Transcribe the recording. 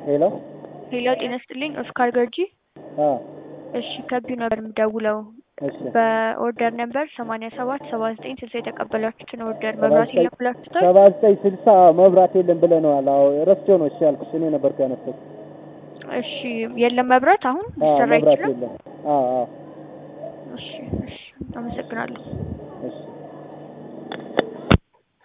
ሄሎ ሄሎ ጤና ይስጥልኝ ኦስካር ገርጂ። እሺ ከቢው ነበር የምደውለው። እሺ በኦርደር ነምበር 877960 የተቀበላችሁትን ኦርደር መብራት የለም ብላችሁታል። 7960 መብራት የለም ብለናል። አዎ ረስቼው ነው። እሺ ያልኩሽ እኔ ነበርኩ ያነሳሁት። እሺ የለም መብራት አሁን ሊሰራ መብራት ይችላል። የለም። እሺ አመሰግናለሁ። እሺ